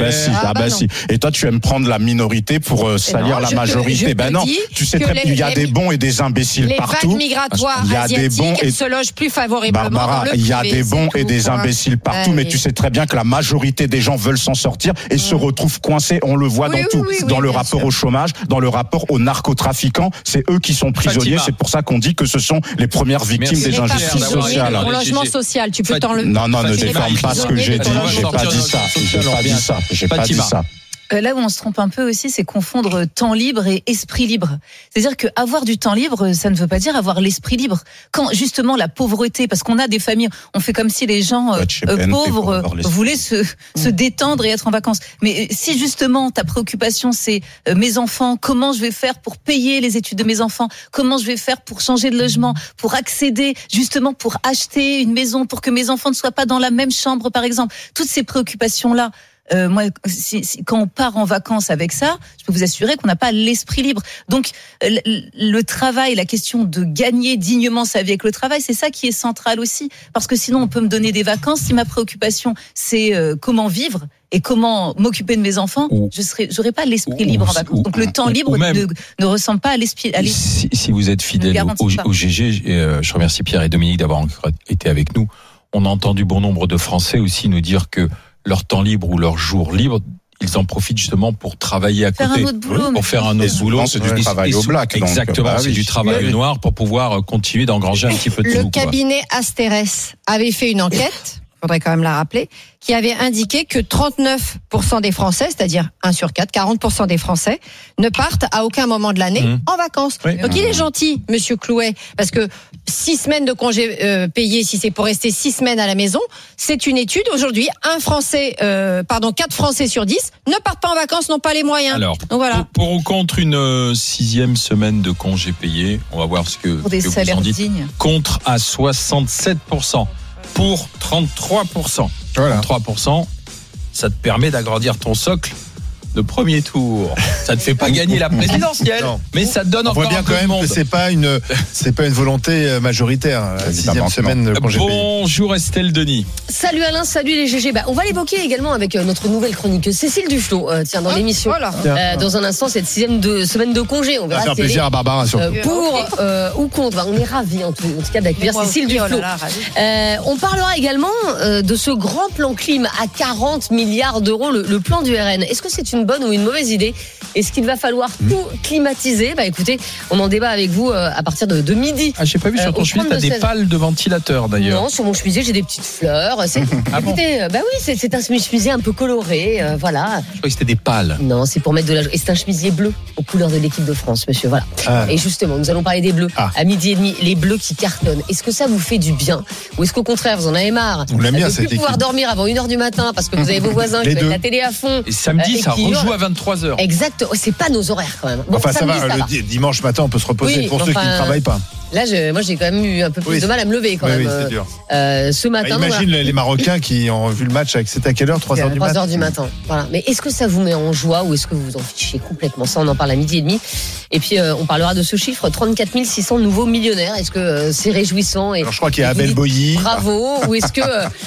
Si. Et toi, tu aimes prendre la minorité pour salir la majorité. Non. Tu sais très bien, il y a des bons et des imbéciles partout. Les vagues migratoires asiatiques se logent plus favorablement. Barbara, il y a des bons et des imbéciles partout, mais tu sais très bien que la majorité des gens veulent s'en sortir et se retrouvent coincés. On le voit dans tout, dans le rapport au chômage, dans le rapport aux narcotrafiquants. C'est eux qui sont prisonniers. C'est pour ça qu'on dit que ce sont les premières victimes des injustices sociales. Mon logement social, tu peux Non, ne déforme pas ce que j'ai dit. J'ai pas dit ça. Là où on se trompe un peu aussi, c'est confondre temps libre et esprit libre. C'est-à-dire que avoir du temps libre, ça ne veut pas dire avoir l'esprit libre. Quand justement la pauvreté, parce qu'on a des familles, on fait comme si les gens pauvres voulaient se détendre et être en vacances. Mais si justement ta préoccupation c'est mes enfants, comment je vais faire pour payer les études de mes enfants, comment je vais faire pour changer de logement, pour accéder justement pour acheter une maison, pour que mes enfants ne soient pas dans la même chambre par exemple, toutes ces préoccupations-là. Moi, quand on part en vacances avec ça, je peux vous assurer qu'on n'a pas l'esprit libre. Donc, le travail, la question de gagner dignement sa vie avec le travail, c'est ça qui est central aussi. Parce que sinon, on peut me donner des vacances. Si ma préoccupation, c'est comment vivre et comment m'occuper de mes enfants, j'aurais pas l'esprit libre en vacances. Donc, le temps libre ne ressemble pas à l'esprit. Si vous êtes fidèle au GG, je remercie Pierre et Dominique d'avoir été avec nous. On a entendu bon nombre de Français aussi nous dire que leur temps libre ou leur jour libre, ils en profitent justement pour travailler à côté. Pour faire un autre boulot. C'est du travail au black. Exactement, c'est du travail au noir pour pouvoir continuer d'engranger un petit peu de sous. Le cabinet Asterès avait fait une enquête, faudrait quand même la rappeler, qui avait indiqué que 39% des Français, c'est-à-dire 1 sur 4, 40% des Français, ne partent à aucun moment de l'année en vacances. Oui. Donc il est gentil, Monsieur Clouet, parce que 6 semaines de congés payés, si c'est pour rester 6 semaines à la maison, c'est une étude. Aujourd'hui, 4 Français sur 10 ne partent pas en vacances, n'ont pas les moyens. Alors, donc voilà. Pour ou contre une 6e semaine de congés payés, on va voir ce que pour des salaires dignes. Contre à 67%. Pour 33%. Voilà. 33%, ça te permet d'agrandir ton socle de premier tour. Ça ne fait pas gagner la présidentielle, mais ça te donne encore un peu de monde. On voit bien quand même que c'est pas une volonté majoritaire, la 6e semaine de congé payé. Bonjour Estelle Denis. Salut Alain, salut les GG. On va l'évoquer également avec notre nouvelle chroniqueuse Cécile Duflot, dans l'émission. Voilà. Dans un instant, cette 6e semaine de congé. On verra ça va faire plaisir à Barbara. Pour ou contre. On est ravis en tout cas d'accueillir Cécile Duflot. On parlera également de ce grand plan clim à 40 milliards d'euros, le plan du RN. Est-ce que c'est une bonne ou une mauvaise idée? Est-ce qu'il va falloir tout climatiser? Écoutez, on en débat avec vous à partir de midi. Ah, j'ai pas vu sur ton chemisier, t'as des pales de ventilateur d'ailleurs. Non, sur mon chemisier, j'ai des petites fleurs. Écoutez, oui, c'est un chemisier un peu coloré, voilà. Je croyais que c'était des pales. Non, c'est pour mettre de la joie. Et c'est un chemisier bleu aux couleurs de l'équipe de France, monsieur, voilà. Et justement, nous allons parler des bleus à 12h30, les bleus qui cartonnent. Est-ce que ça vous fait du bien? Ou est-ce qu'au contraire, vous en avez marre de ne plus pouvoir dormir avant 1h du matin parce que vous avez vos voisins qui mettent la télé à fond? Et samedi, ça rejoue à 23h. Exact, c'est pas nos horaires quand même. Bon, enfin, samedi, ça va. Le dimanche matin, on peut se reposer pour ceux qui ne travaillent pas. Là, moi, j'ai quand même eu un peu plus de mal à me lever quand même. Oui, c'est dur. Ce matin. Imagine les Marocains qui ont vu le match c'était à quelle heure? 3h du matin. 3h du matin. Voilà. Mais est-ce que ça vous met en joie ou est-ce que vous vous en fichez complètement? Ça, on en parle à 12h30. Et puis, on parlera de ce chiffre, 34 600 nouveaux millionnaires. Est-ce que c'est réjouissant? Alors, je crois qu'il y a Abel Boilly. Bravo. Ou est-ce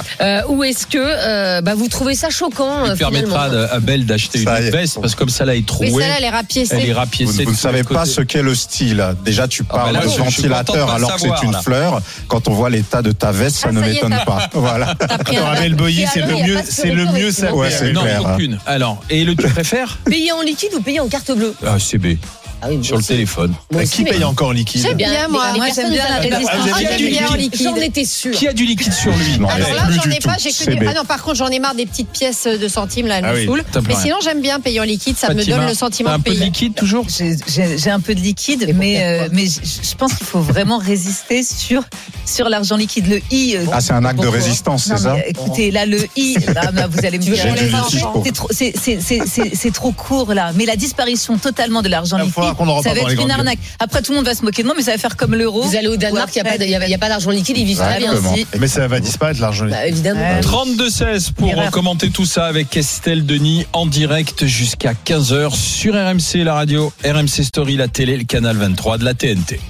que vous trouvez ça choquant? Il permettra à Abel d'acheter une veste parce que comme ça, là, elle est trouée. Mais celle-là, elle est rapiécée. Vous ne savez pas ce qu'est le style. Déjà, tu parles de ventilateur alors que c'est une fleur. Quand on voit l'état de ta veste, ça ne m'étonne pas. Voilà. Abel Boilly, c'est le mieux ça. Ouais, c'est clair. Aucune. Alors, et tu préfères? Payer en liquide ou payer en carte bleue? CB. Sur le téléphone. Qui paye encore en liquide? J'aime bien, moi. J'aime bien la résistance. J'en étais sûr. Qui a du liquide sur lui? Alors là, j'en ai pas. J'ai que du. Ah non, par contre, j'en ai marre des petites pièces de centimes là, elles me saoulent. Mais sinon, j'aime bien payer en liquide. Ça me donne le sentiment de payer. Un peu de liquide toujours? J'ai un peu de liquide, mais je pense qu'il faut vraiment résister sur l'argent liquide. Le I. C'est un acte de résistance, c'est ça? Écoutez, là, le I. Vous allez me dire, c'est trop court là. Mais la disparition totalement de l'argent liquide. Ça va être une arnaque. Après, tout le monde va se moquer de moi, mais ça va faire comme l'euro. Vous allez au Danemark, il n'y a pas d'argent liquide, ils vivent très bien aussi. Mais ça va disparaître l'argent liquide. Évidemment. 32-16 pour commenter tout ça avec Estelle Denis en direct jusqu'à 15h sur RMC, la radio, RMC Story, la télé, le canal 23 de la TNT.